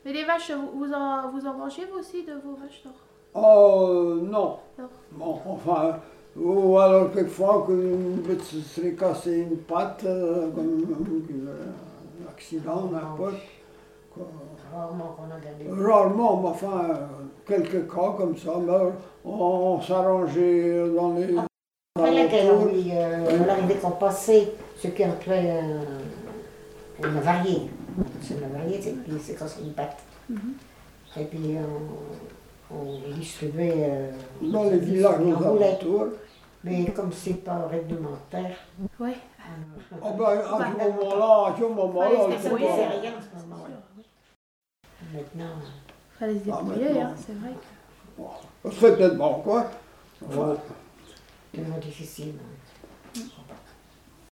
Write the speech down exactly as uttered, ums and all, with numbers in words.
Mais les vaches, vous, vous, en, vous en mangez vous aussi de vos vaches, non? Oh non. Non. Bon, enfin, ou alors quelquefois qu'on peut se serait cassé une patte, euh, comme un accident, n'importe. Rarement qu'on a gardé. Rarement, mais enfin, quelques cas comme ça, mais on, on s'arrangeait dans les... Après la guerre, oui, euh, on arrivait qu'on passait ce qui entrait euh, une variée. C'est une variée, c'est puis c'est quand c'est une pâte. Mm-hmm. Et puis on, on distribuait euh, Dans les villages aux roulettes. alentours. Mais comme c'est pas réglementaire, Ouais. Oh ben, à ce moment-là, à ce moment-là, on Fallait se peut ça ne débrouiller. pas- faisait rien à ce moment-là. Maintenant, Fallait se Ah, débrouiller, maintenant. hein, c'est vrai. que- Bon, c'est peut-être bon, quoi. Enfin, c'est vraiment difficile. hein.